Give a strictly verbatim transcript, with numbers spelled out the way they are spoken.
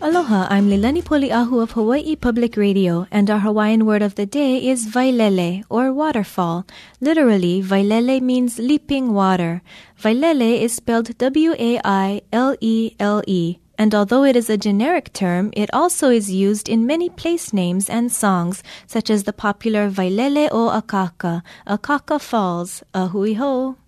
Aloha, I'm Lilani Poliahu of Hawaii Public Radio, and our Hawaiian word of the day is wailele, or waterfall. Literally, wailele means leaping water. Wailele is spelled W A I L E L E, and although it is a generic term, it also is used in many place names and songs, such as the popular Wailele o Akaka, Akaka Falls, Ahui ho.